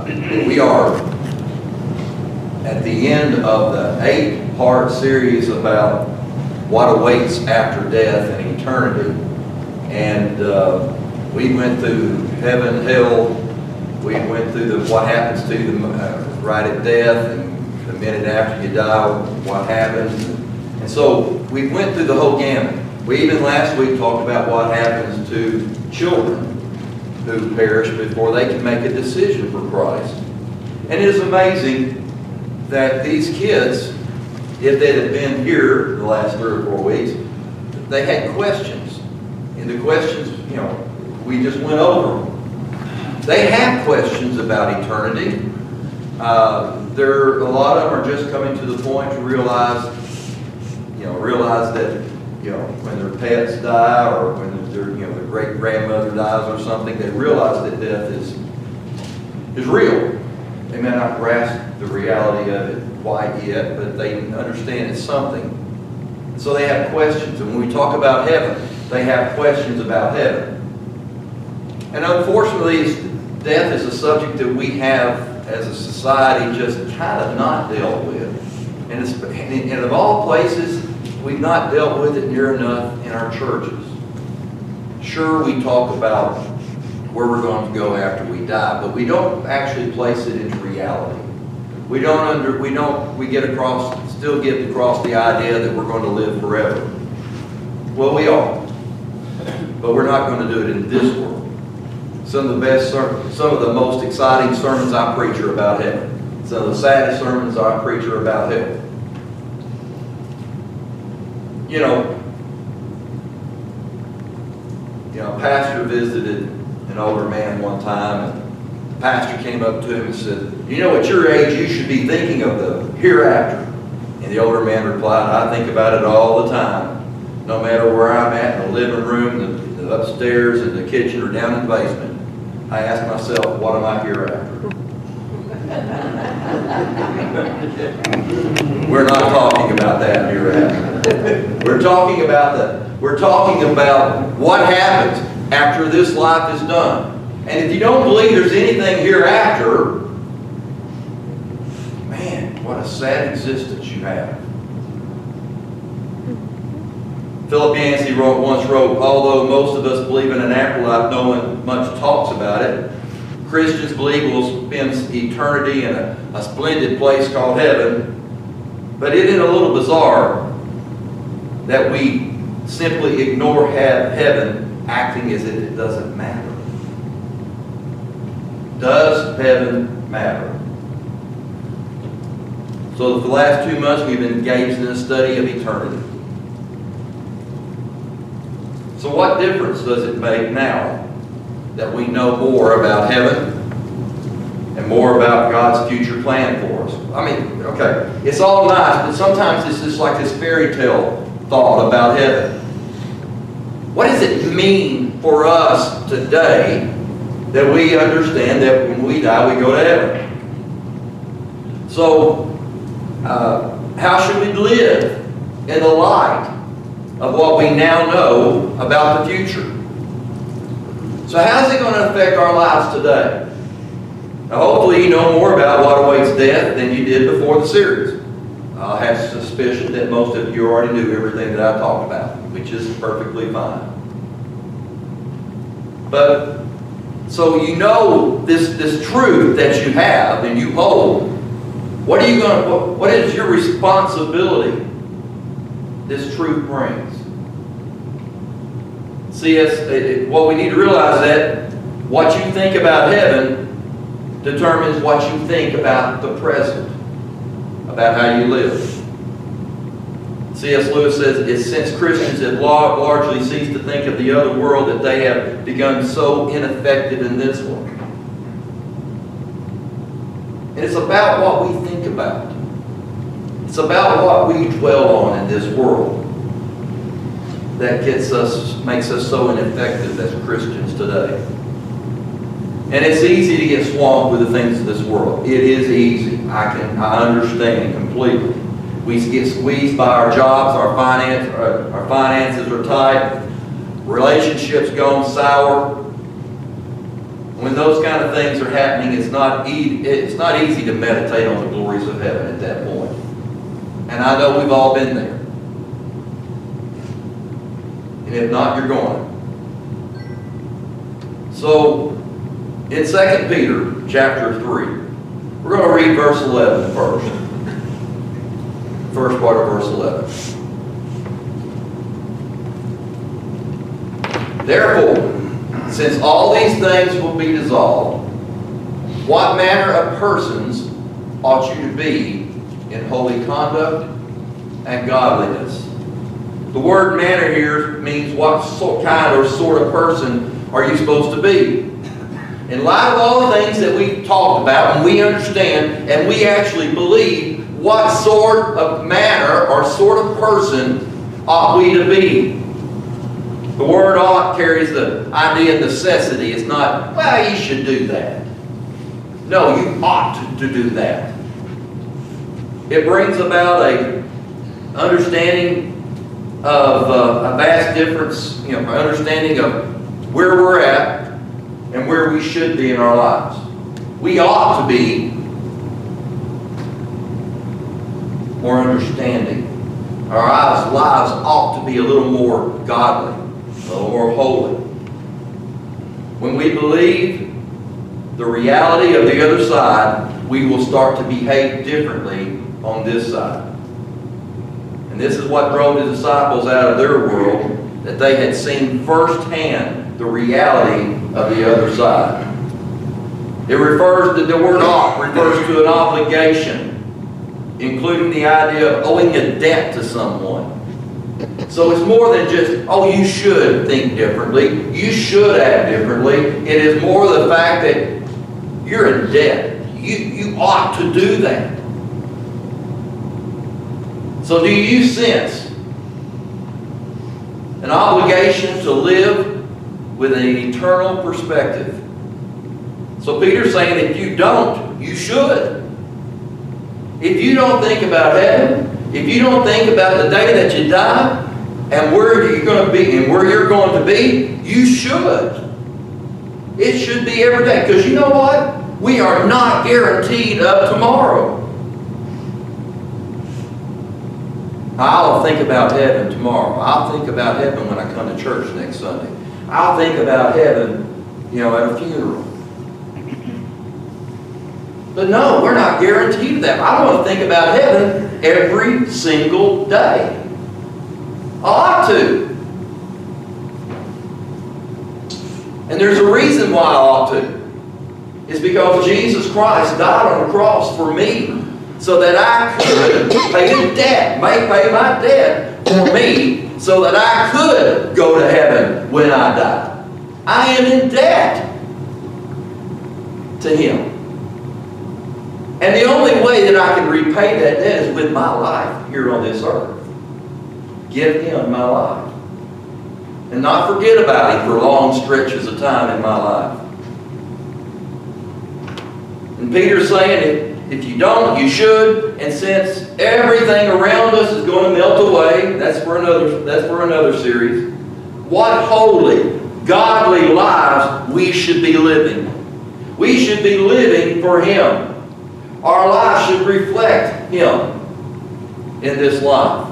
We are at the end of the 8-part series about what awaits after death and eternity. And we went through heaven, hell. We went through what happens to you right at death, and the minute after you die, what happens. And so we went through the whole gamut. We even last week talked about what happens to children who perish before they can make a decision for Christ. And it is amazing that these kids, if they had been here the last 3 or 4 weeks, they had questions. And the questions, we just went over them. They have questions about eternity. A lot of them are just coming to the point to realize that, when their pets die or when their great-grandmother dies or something, they realize that death is real. They may not grasp the reality of it quite yet, but they understand it's something. So they have questions. And when we talk about heaven, they have questions about heaven. And unfortunately, death is a subject that we have as a society just kind of not dealt with. And of all places, we've not dealt with it near enough in our churches. Sure, we talk about where we're going to go after we die, but we don't actually place it into reality. We still get across the idea that we're going to live forever. Well, we are, but we're not going to do it in this world. Some of the most exciting sermons I preach are about heaven. Some of the saddest sermons I preach are about hell. A pastor visited an older man one time, and the pastor came up to him and said, at your age, you should be thinking of the hereafter. And the older man replied, I think about it all the time. No matter where I'm at, in the living room, the upstairs, and the kitchen, or down in the basement, I ask myself, what am I hereafter? We're not talking about that hereafter. We're talking about what happens after this life is done. And if you don't believe there's anything hereafter, man, what a sad existence you have. Philip Yancey once wrote, although most of us believe in an afterlife, no one much talks about it. Christians believe we'll spend eternity in a splendid place called heaven. But isn't it a little bizarre that we simply ignore heaven, acting as if it doesn't matter? Does heaven matter? So for the last 2 months, we've been engaged in a study of eternity. So what difference does it make now that we know more about heaven and more about God's future plan for us? Okay, it's all nice, but sometimes it's just like this fairy tale thought about heaven. What does it mean for us today that we understand that when we die, we go to heaven? So, how should we live in the light of what we now know about the future? So how's it going to affect our lives today? Now, hopefully you know more about what awaits death than you did before the series. I have suspicion that most of you already knew everything that I talked about, which is perfectly fine. But, so this truth that you have and you hold, what is your responsibility this truth brings? See, what we need to realize that what you think about heaven determines what you think about the present, about how you live. C.S. Lewis says, it's since Christians have largely ceased to think of the other world that they have become so ineffective in this one. And it's about what we think about. It's about what we dwell on in this world that makes us so ineffective as Christians today. And it's easy to get swamped with the things of this world. It is easy. I understand completely. We get squeezed by our jobs, our finances are tight, relationships gone sour, When those kind of things are happening, it's not easy to meditate on the glories of heaven at that point. And I know we've all been there. And if not, you're going. So, in 2 Peter chapter 3, we're going to read verse 11 first. First part of verse 11. Therefore, since all these things will be dissolved, what manner of persons ought you to be in holy conduct and godliness? The word manner here means what kind or sort of person are you supposed to be? In light of all the things that we've talked about and we understand and we actually believe, what sort of manner or sort of person ought we to be? The word ought carries the idea of necessity. It's not, well, you should do that. No, you ought to do that. It brings about a understanding of a vast difference, understanding of where we're at and where we should be in our lives. We ought to be more understanding. Our lives ought to be a little more godly, a little more holy. When we believe the reality of the other side, we will start to behave differently on this side. And this is what drove the disciples out of their world, that they had seen firsthand the reality of the other side. It refers to, the word ought refers to an obligation, including the idea of owing a debt to someone. So it's more than just, oh, you should think differently, you should act differently. It is more the fact that you're in debt. You ought to do that. So do you sense an obligation to live with an eternal perspective? So Peter's saying if you don't, you should. If you don't think about heaven, if you don't think about the day that you die, and where you're going to be, and where you're going to be, you should. It should be every day. Because you know what? We are not guaranteed of tomorrow. I'll think about heaven tomorrow. I'll think about heaven when I come to church next Sunday. I'll think about heaven, at a funeral. But no, we're not guaranteed that. I want to think about heaven every single day. I ought to. And there's a reason why I ought to. It's because Jesus Christ died on the cross for me so that I could pay the debt, pay my debt for me so that I could go to heaven when I die. I am in debt to Him. And the only way that I can repay that debt is with my life here on this earth. Give Him my life. And not forget about Him for long stretches of time in my life. And Peter's saying, if you don't, you should. And since everything around us is going to melt away, that's for another series. What holy, godly lives we should be living. We should be living for Him. Our lives should reflect Him in this life.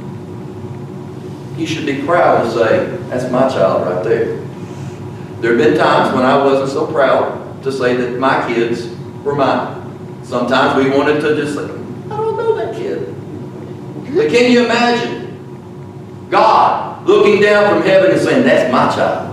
He should be proud to say, that's my child right there. There have been times when I wasn't so proud to say that my kids were mine. Sometimes we wanted to just say, I don't know that kid. But can you imagine God looking down from heaven and saying, that's my child?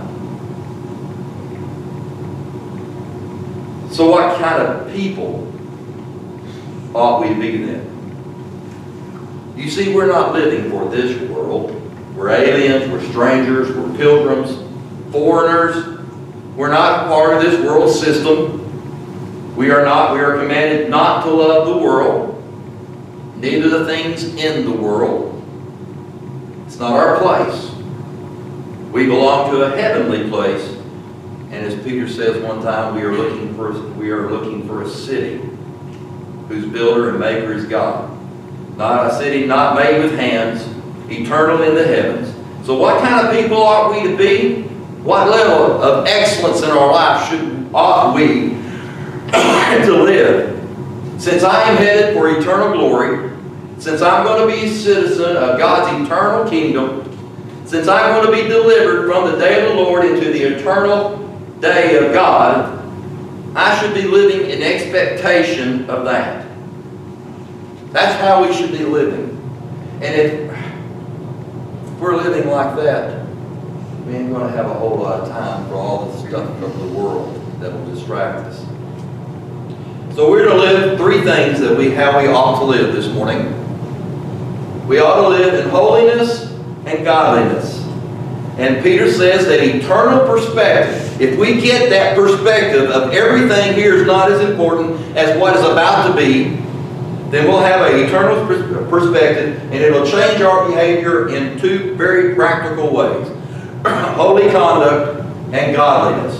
So what kind of people ought we be then? You see, we're not living for this world. We're aliens, we're strangers, we're pilgrims, foreigners. We're not part of this world system. We are commanded not to love the world, neither the things in the world. It's not our place. We belong to a heavenly place. And as Peter says one time, we are looking for a city whose builder and maker is God. Not a city not made with hands, eternal in the heavens. So what kind of people ought we to be? What level of excellence in our life ought we to live? Since I am headed for eternal glory, since I'm going to be a citizen of God's eternal kingdom, since I'm going to be delivered from the day of the Lord into the eternal day of God, I should be living in expectation of that. That's how we should be living. And if we're living like that, we ain't going to have a whole lot of time for all the stuff of the world that will distract us. So we're to live three things how we ought to live this morning. We ought to live in holiness and godliness. And Peter says that eternal perspective, if we get that perspective of everything here is not as important as what is about to be, then we'll have an eternal perspective, and it'll change our behavior in two very practical ways. Holy conduct and godliness.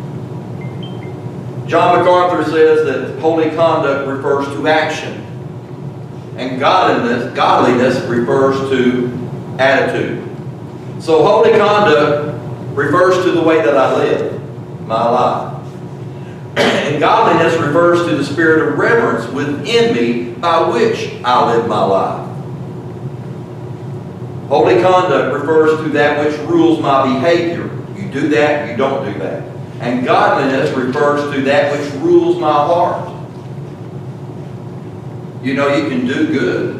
John MacArthur says that holy conduct refers to action, and godliness refers to attitude. So holy conduct refers to the way that I live my life. And godliness refers to the spirit of reverence within me by which I live my life. Holy conduct refers to that which rules my behavior. You do that, you don't do that. And godliness refers to that which rules my heart. You know, you can do good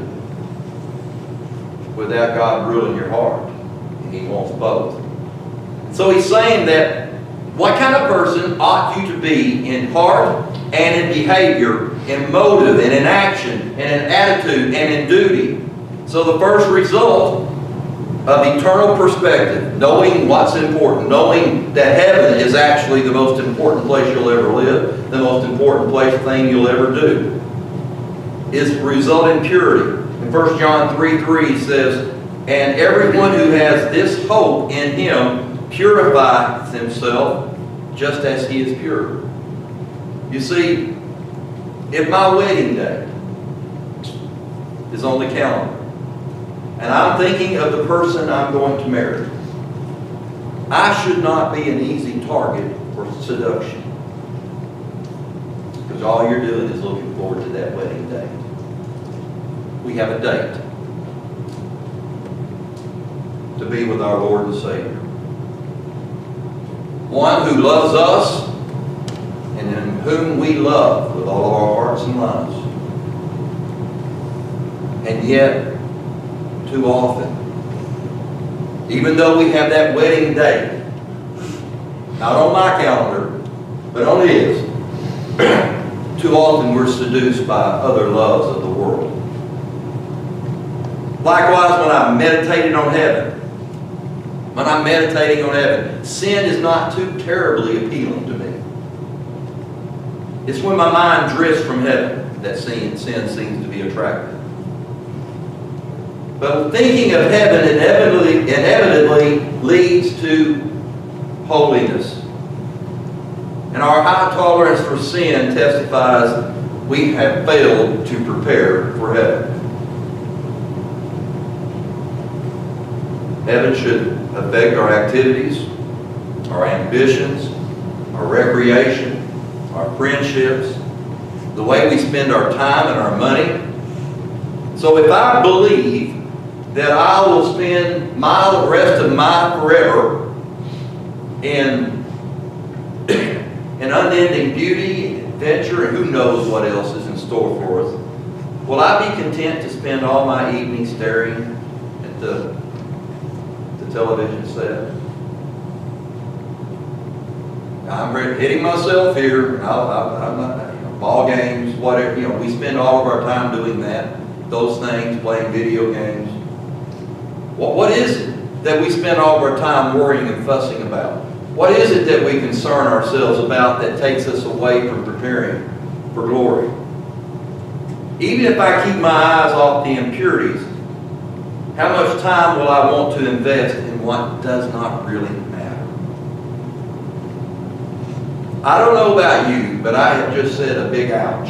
without God ruling your heart. And He wants both. So he's saying that what kind of person ought you to be in heart and in behavior, in motive and in action and in attitude and in duty. So the first result of eternal perspective, knowing what's important, knowing that heaven is actually the most important place you'll ever live, the most important thing you'll ever do, is result in purity. In 1 John 3:3 says, and everyone who has this hope in Him purifies himself just as He is pure. You see, if my wedding day is on the calendar, and I'm thinking of the person I'm going to marry, I should not be an easy target for seduction. Because all you're doing is looking forward to that wedding day. We have a date to be with our Lord and Savior. One who loves us and in whom we love with all of our hearts and lives. And yet, too often, even though we have that wedding date, not on my calendar, but on His, too often we're seduced by other loves of the world. Likewise, when I'm meditating on heaven, sin is not too terribly appealing to me. It's when my mind drifts from heaven that sin seems to be attractive. But thinking of heaven inevitably leads to holiness. And our high tolerance for sin testifies we have failed to prepare for heaven. Heaven should affect our activities, our ambitions, our recreation, our friendships, the way we spend our time and our money. So if I believe that I will spend the rest of my forever in unending beauty, adventure, and who knows what else is in store for us, will I be content to spend all my evenings staring at the television set? I'm hitting myself here. I'm not, ball games, whatever. We spend all of our time doing that. Those things, playing video games. What is it that we spend all of our time worrying and fussing about? What is it that we concern ourselves about that takes us away from preparing for glory? Even if I keep my eyes off the impurities, how much time will I want to invest in what does not really matter? I don't know about you, but I have just said a big ouch.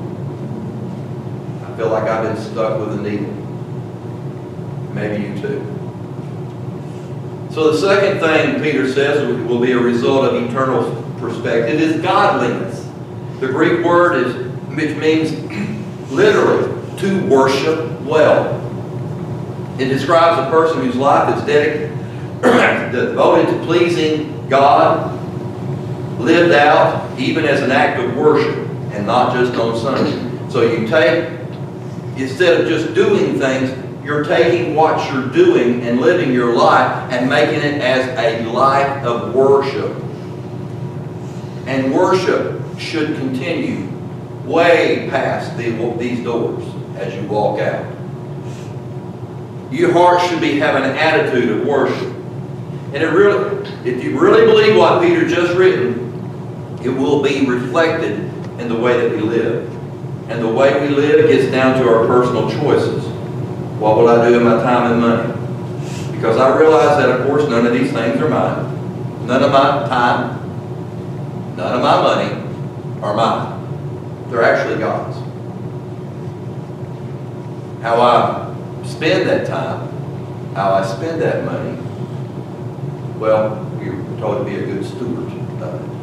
I feel like I've been stuck with a needle. Maybe you too. So the second thing Peter says will be a result of eternal perspective is godliness. The Greek word is, which means literally to worship well. It describes a person whose life is devoted to pleasing God, lived out even as an act of worship and not just on Sunday. So you take, instead of just doing things, you're taking what you're doing and living your life and making it as a life of worship. And worship should continue way past these doors as you walk out. Your heart should be having an attitude of worship. And it really, if you really believe what Peter just written, it will be reflected in the way that we live. And the way we live gets down to our personal choices. What will I do with my time and money? Because I realize that, of course, none of these things are mine. None of my time, none of my money are mine. They're actually God's. How I spend that time, how I spend that money, well, we're told to be a good steward of it.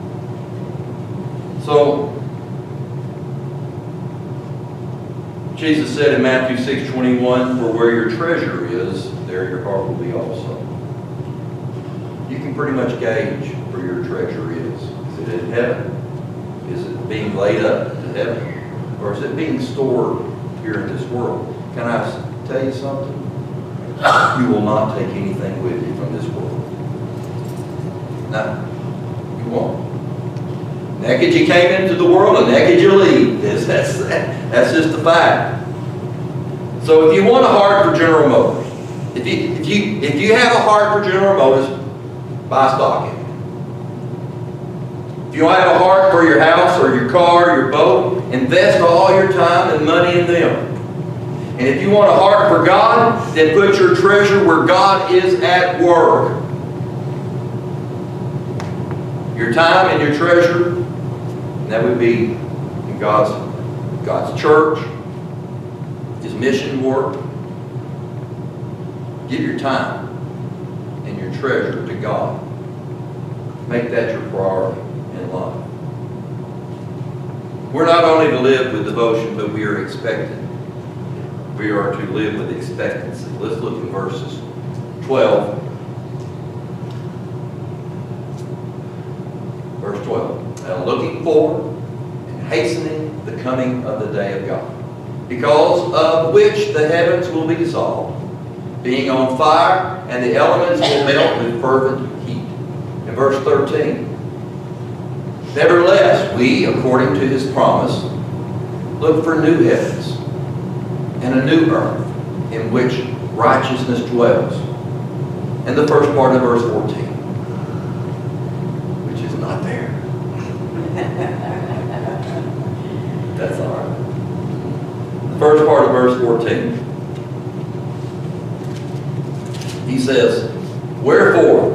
So, Jesus said in Matthew 6:21, "For where your treasure is, there your heart will be also." You can pretty much gauge where your treasure is. Is it in heaven? Is it being laid up in heaven? Or is it being stored here in this world? Can I tell you something? You will not take anything with you from this world. No, you won't. Naked you came into the world, and naked you leave. That's just a fact. So if you want a heart for General Motors, if you have a heart for General Motors, buy stock in it. If you have a heart for your house or your car, your boat, invest all your time and money in them. And if you want a heart for God, then put your treasure where God is at work. Your time and your treasure, and that would be in God's church, His mission work. Give your time and your treasure to God. Make that your priority in life. We're not only to live with devotion, but we are expected. We are to live with expectancy. Let's look at verses 12. Verse 12. And looking forward and hastening the coming of the day of God, because of which the heavens will be dissolved, being on fire, and the elements will melt with fervent heat. In verse 13. Nevertheless, we, according to His promise, look for new heavens and a new earth in which righteousness dwells. And the first part of verse 14, which is not there. That's all right. The first part of verse 14. He says, "Wherefore,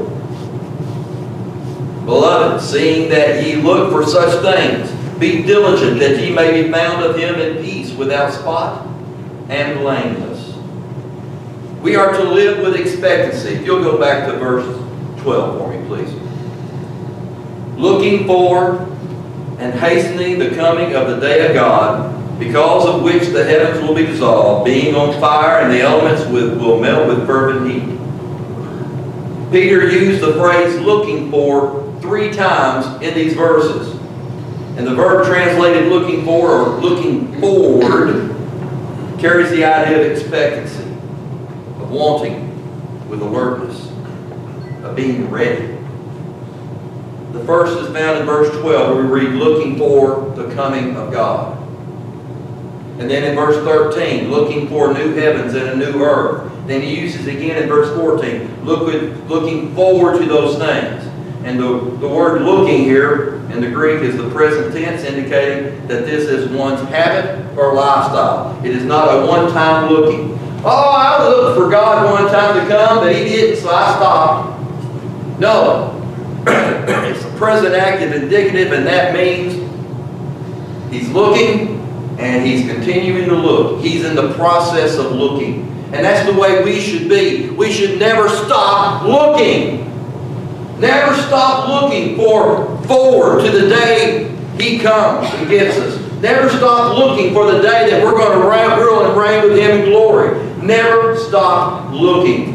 beloved, seeing that ye look for such things, be diligent that ye may be found of Him in peace, without spot and blameless." We are to live with expectancy. If you'll go back to verse 12 for me, please. Looking for and hastening the coming of the day of God, because of which the heavens will be dissolved, being on fire, and the elements will melt with fervent heat. Peter used the phrase "looking for" 3 times in these verses. And the verb translated "looking for" or "looking forward" carries the idea of expectancy, of wanting with alertness, of being ready. The first is found in verse 12, where we read, "looking for the coming of God." And then in verse 13, "looking for new heavens and a new earth." Then he uses again in verse 14, looking forward to those things. And the word "looking" here in the Greek is the present tense, indicating that this is one's habit or lifestyle. It is not a one-time looking. "Oh, I looked for God one time to come, but He didn't, so I stopped." No. It's a present active indicative, and that means He's looking and He's continuing to look. He's in the process of looking. And that's the way we should be. We should never stop looking. Never stop looking forward to the day He comes and gets us. Never stop looking for the day that we're going to rule and reign with Him in glory. Never stop looking.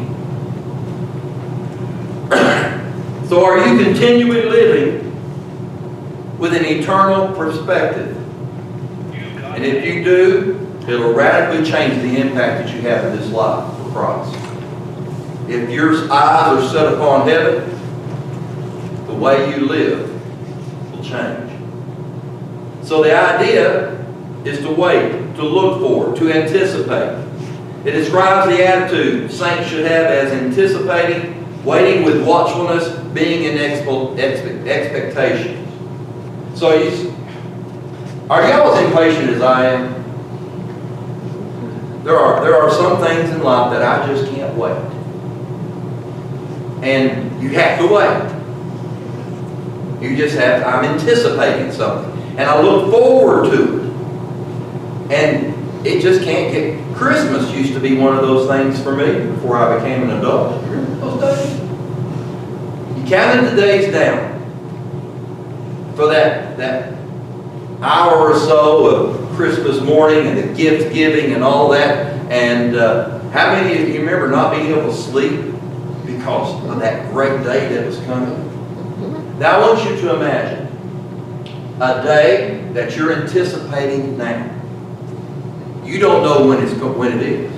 So are you continually living with an eternal perspective? And if you do, it'll radically change the impact that you have in this life for Christ. If your eyes are set upon heaven, the way you live will change. So the idea is to wait, to look for, to anticipate. It describes the attitude saints should have as anticipating, waiting with watchfulness, being in expectation. So are y'all as impatient as I am? There are some things in life that I just can't wait. And you have to wait. You just have to, I'm anticipating something. And I look forward to it. And it just can't get... Christmas used to be one of those things for me before I became an adult. Remember those days? You counted the days down for that hour or so of Christmas morning and the gift giving and all that. And how many of you remember not being able to sleep because of that great day that was coming? Now I want you to imagine a day that you're anticipating now. You don't know when it is.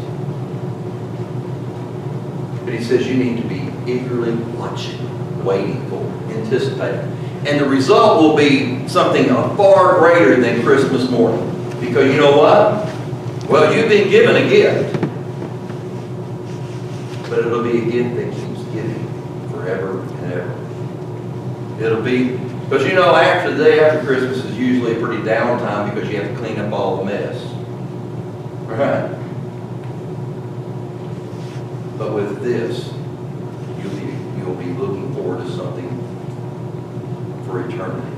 But He says you need to be eagerly watching, waiting for, anticipating. And the result will be something far greater than Christmas morning. Because you know what? Well, you've been given a gift. But it'll be a gift that keeps giving forever and ever. It'll be, because you know, after the day after Christmas is usually a pretty down time because you have to clean up all the mess. Right? But with this, you'll be looking forward to something for eternity.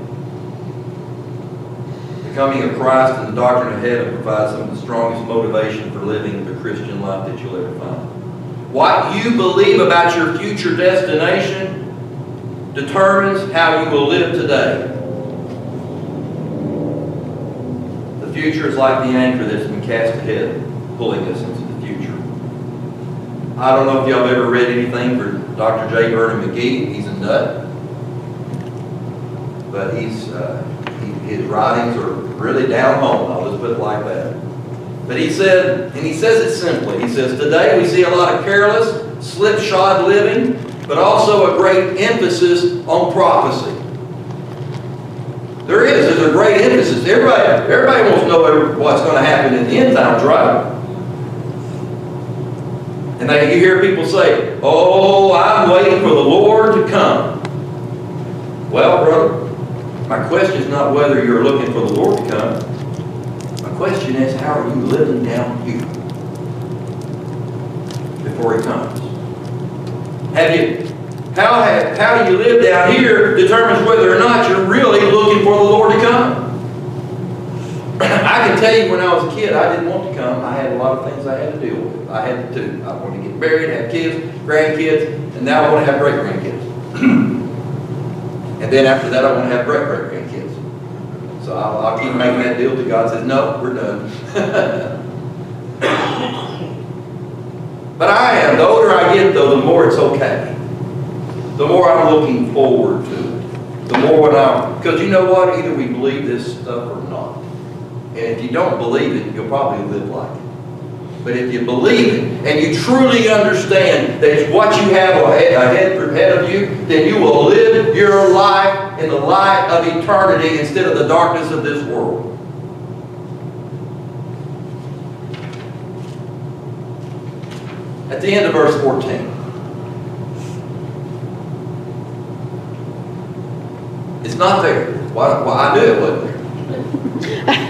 The coming of Christ and the doctrine of heaven provides some of the strongest motivation for living the Christian life that you'll ever find. What you believe about your future destination determines how you will live today. The future is like the anchor that's been cast ahead, pulling us into the future. I don't know if y'all have ever read anything for Dr. J. Vernon McGee. He's a nut. But his writings are really down home. I'll just put it like that. But he said, and he says it simply, he says, today we see a lot of careless, slipshod living, but also a great emphasis on prophecy. There's a great emphasis. Everybody wants to know what's going to happen in the end times, right? And you hear people say, oh, I'm waiting for the Lord to come. Well, brother, my question is not whether you're looking for the Lord to come. My question is, how are you living down here before He comes? How you live down here determines whether or not you're really looking for the Lord to come. I can tell you when I was a kid, I didn't want to come. I had a lot of things I had to deal with. I wanted to get married, have kids, grandkids, and now I want to have great-grandkids. And then after that, I want to have great-great-grandkids. So I'll keep making that deal till God says, no, we're done. But I am. The older I get, though, the more it's okay. The more I'm looking forward to it. The more because you know what? Either we believe this stuff or not. And if you don't believe it, you'll probably live like it. But if you believe it, and you truly understand that it's what you have ahead of you, then you will live your life in the light of eternity instead of the darkness of this world. At the end of verse 14. It's not there. Well, I knew it wasn't there.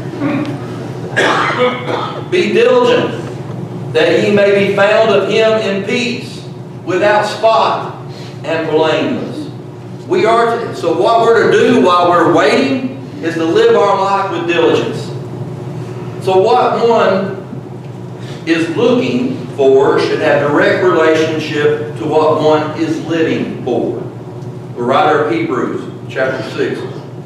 Be diligent, that ye may be found of Him in peace, without spot and blameless. So what we're to do while we're waiting is to live our life with diligence. So what one is looking for should have direct relationship to what one is living for. The writer of Hebrews, chapter 6,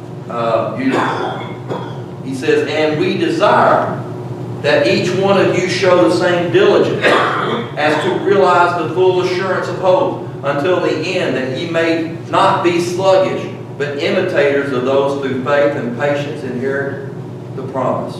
he says, "And we desire that each one of you show the same diligence as to realize the full assurance of hope until the end, that ye may not be sluggish, but imitators of those through faith and patience inherit the promise."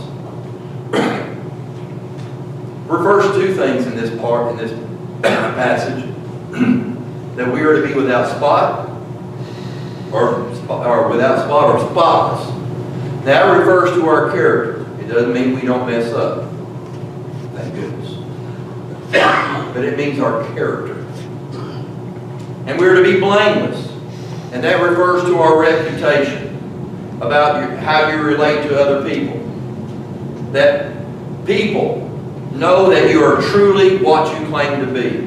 Refers two things in this part, in this passage. That we are to be without spot, or without spot or spotless. That refers to our character. It doesn't mean we don't mess up. Thank goodness. But it means our character. And we're to be blameless. And that refers to our reputation, about how you relate to other people. That people know that you are truly what you claim to be.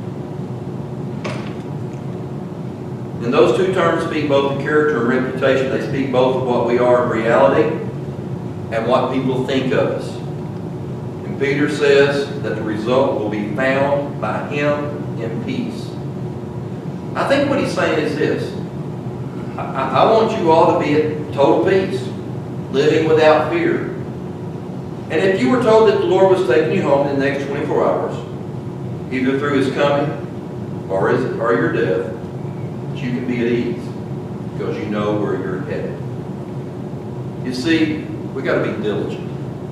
And those two terms speak both of character and reputation. They speak both of what we are in reality and what people think of us. And Peter says that the result will be found by him in peace. I think what he's saying is this. I want you all to be at total peace, living without fear. And if you were told that the Lord was taking you home in the next 24 hours, either through his coming or your death, you can be at ease because you know where you're headed. You see, we got to be diligent.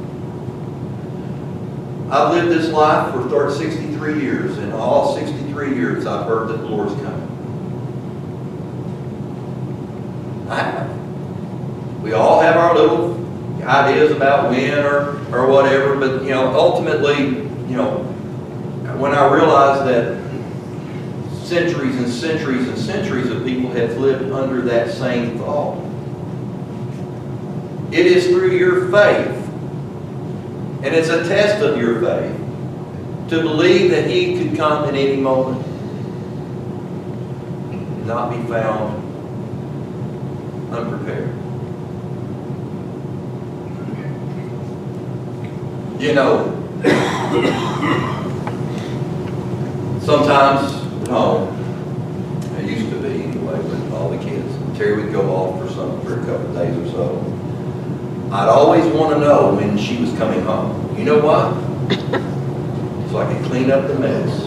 I've lived this life for 63 years, and all 63 years I've heard that the Lord's coming. I have. We all have our little ideas about when or whatever, but ultimately, when I realized that centuries and centuries and centuries of people have lived under that same thought. It is through your faith, and it's a test of your faith, to believe that he could come at any moment and not be found unprepared. Sometimes at home, it used to be anyway, with all the kids, Terry would go off for a couple of days or so. I'd always want to know when she was coming home. You know what? So I could clean up the mess.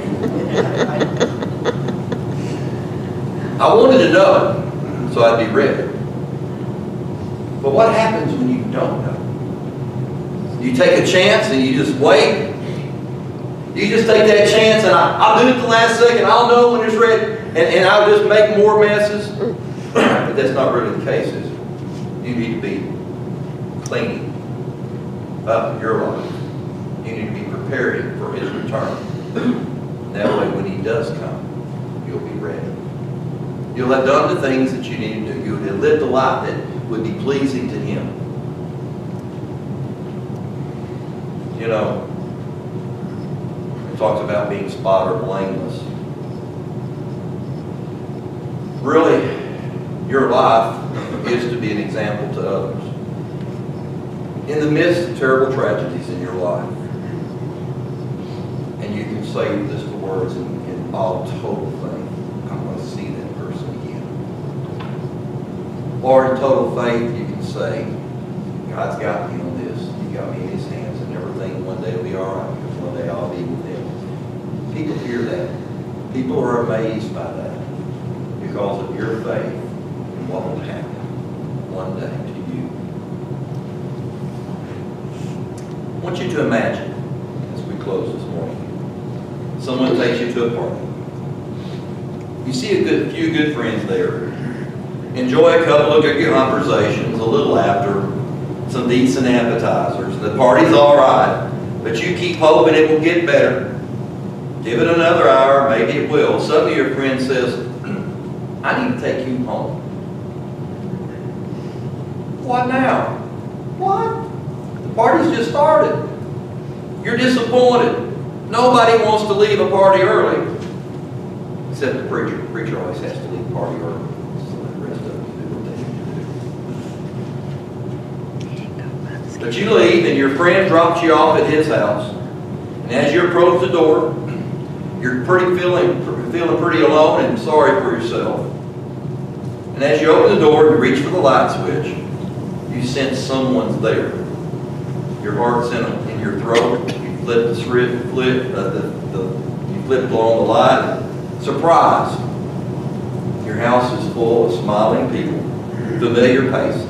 I wanted to know, so I'd be ready. But what happens when you don't know? You take a chance and you just wait. You just take that chance and I'll do it the last second. I'll know when it's ready. And I'll just make more messes. But that's not really the case, is it? You need to be cleaning up your life. You need to be preparing for his return. That way when he does come, you'll be ready. You'll have done the things that you need to do. You'll have lived a life that would be pleasing to him. It talks about being spot or blameless. Really, your life is to be an example to others. In the midst of terrible tragedies in your life, and you can say this the words in all total faith, I want to see that person again. Or in total faith, you can say, God's got me on this. He got me in his hands, and everything one day will be all right, because one day I'll be with him. People hear that. People are amazed by that because of your faith and what will happen one day to you. I want you to imagine, as we close this morning, someone takes you to a party. You see a few good friends there. Enjoy a couple of good conversations, a little laughter, some decent appetizers. The party's all right, but you keep hoping it will get better. Give it another hour, maybe it will. Suddenly your friend says, I need to take you home. What now? What? The party's just started. You're disappointed. Nobody wants to leave a party early. Except the preacher. The preacher always has to leave a party early. So the rest of them do what they need to do. But you leave and your friend drops you off at his house. And as you approach the door, you're feeling pretty alone and sorry for yourself. And as you open the door, you reach for the light switch, you sense someone's there. Your heart's in your throat. You flip the switch, you flip along the light. Surprise! Your house is full of smiling people, familiar faces,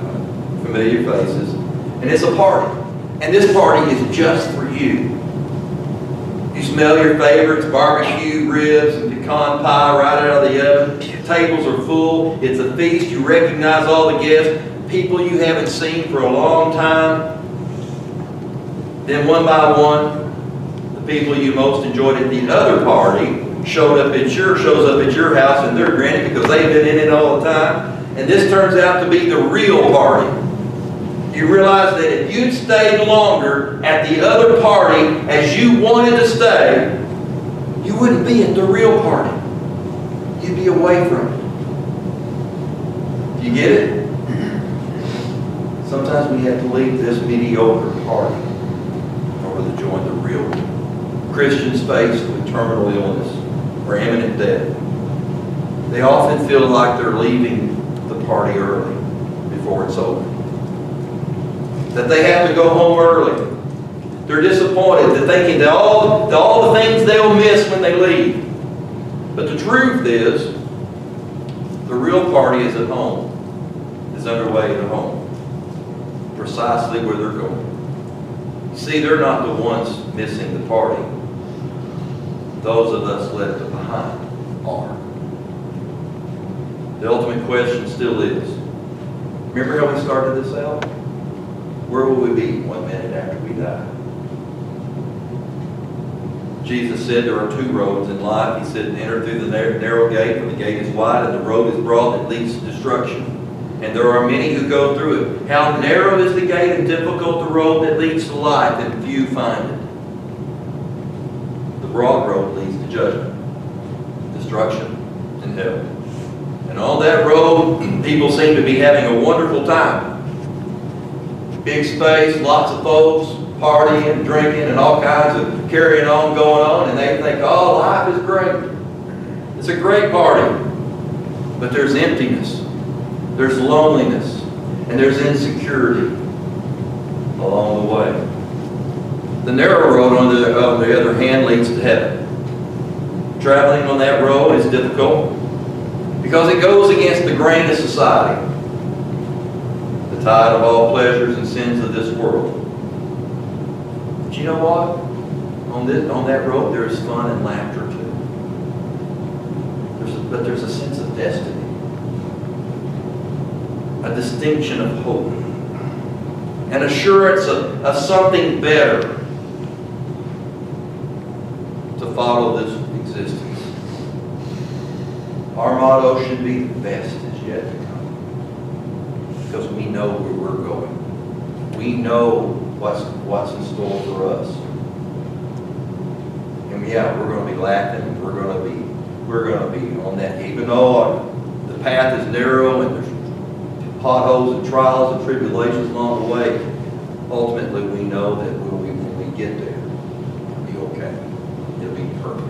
and it's a party. And this party is just for you. You smell your favorites, barbecue ribs and pecan pie right out of the oven. Tables are full. It's a feast. You recognize all the guests, people you haven't seen for a long time. Then one by one, the people you most enjoyed at the other party shows up at your house, and they're grinning because they've been in it all the time. And this turns out to be the real party. You realize that if you'd stayed longer at the other party as you wanted to stay, you wouldn't be at the real party. You'd be away from it. You get it? Sometimes we have to leave this mediocre party in order to join the real one. Christians faced with terminal illness or imminent death, they often feel like they're leaving the party early before it's over. That they have to go home early. They're disappointed. They're thinking that all the things they'll miss when they leave. But the truth is, the real party is at home. Is underway at home. Precisely where they're going. You see, they're not the ones missing the party. Those of us left behind are. The ultimate question still is, remember how we started this out? Where will we be 1 minute after we die? Jesus said there are two roads in life. He said, enter through the narrow gate, for the gate is wide and the road is broad that leads to destruction. And there are many who go through it. How narrow is the gate and difficult the road that leads to life, and few find it. The broad road leads to judgment, destruction, and hell. And on that road, people seem to be having a wonderful time. Big space, lots of folks, partying, drinking, and all kinds of carrying on, going on, and they think, oh, life is great. It's a great party. But there's emptiness, there's loneliness, and there's insecurity along the way. The narrow road, on the other hand, leads to heaven. Traveling on that road is difficult because it goes against the grain of society. The tide of all pleasures and sins of this world. But you know what? On that road there is fun and laughter too. But there's a sense of destiny. A distinction of hope. An assurance of something better to follow this existence. Our motto should be, the best is yet to come. Because we know where we're going. We know what's in store for us. And yeah, we're going to be laughing. We're going to be on that. Even though the path is narrow and there's potholes and trials and tribulations along the way, ultimately we know that when we get there, it'll be okay. It'll be perfect.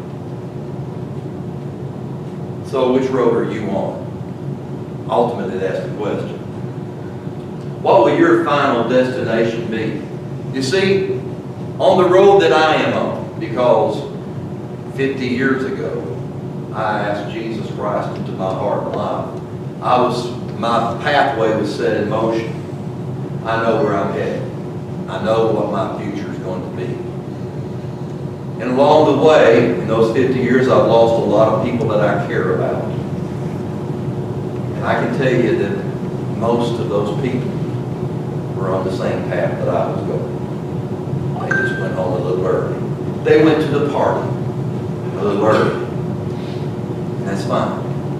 So which road are you on? Ultimately, that's the question. What will your final destination be? You see, on the road that I am on, because 50 years ago, I asked Jesus Christ into my heart and life. My pathway was set in motion. I know where I'm headed. I know what my future is going to be. And along the way, in those 50 years, I've lost a lot of people that I care about. And I can tell you that most of those people were on the same path that I was going. They just went home a little early. They went to the party a little early. And that's fine.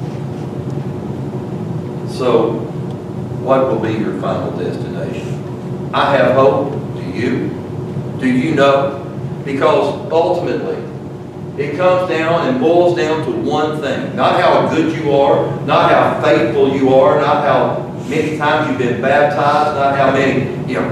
So, what will be your final destination? I have hope. Do you? Do you know? Because ultimately, it comes down and boils down to one thing. Not how good you are, not how faithful you are, not how many times you've been baptized, not how many,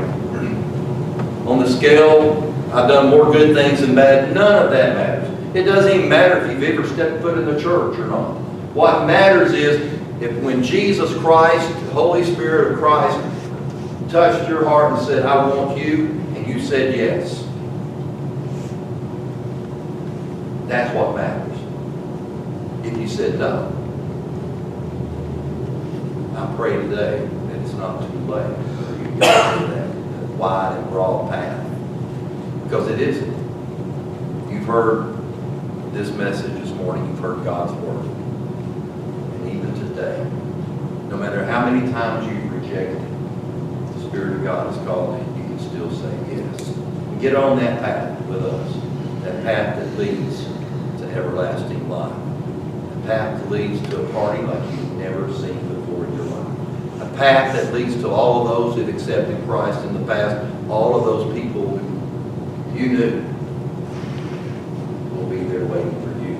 on the scale, I've done more good things than bad. None of that matters. It doesn't even matter if you've ever stepped foot in the church or not. What matters is, If when Jesus Christ, the Holy Spirit of Christ, touched your heart and said, I want you, and you said yes, that's what matters. If you said no, I pray today that it's not too late for you to get into that wide and broad path. Because it isn't. You've heard this message this morning. You've heard God's Word. And even today, no matter how many times you've rejected it, the Spirit of God has called in, you can still say yes. And get on that path with us. That path that leads to everlasting life. A path that leads to a party like you've never seen before in your life. A path that leads to all of those who've accepted Christ in the past, all of those people who you knew will be there waiting for you.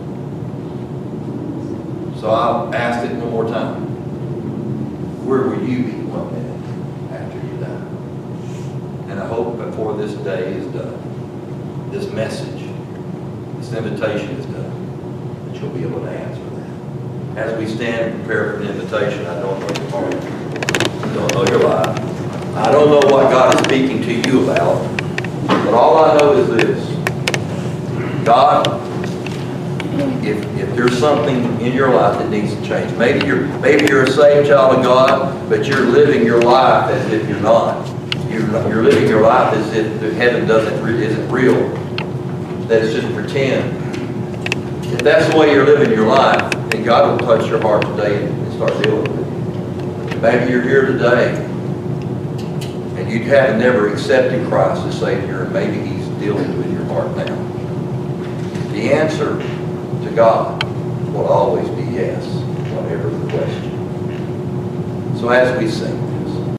So I'll ask it one more time. Where will you be 1 minute after you die? And I hope before this day is done, this message, this invitation is done, that you'll be able to answer that. As we stand and prepare for the invitation, I don't know your heart. I don't know your life. I don't know what God is speaking to you about. But all I know is this. God, if there's something in your life that needs to change, maybe you're a saved child of God, but you're living your life as if you're not. You're living your life as if the heaven isn't real, that it's just pretend. If that's the way you're living your life, then God will touch your heart today and start dealing with it. Maybe you're here today and you have never accepted Christ as Savior, and maybe He's dealing with your heart now. The answer to God will always be yes, whatever the question. So as we sing,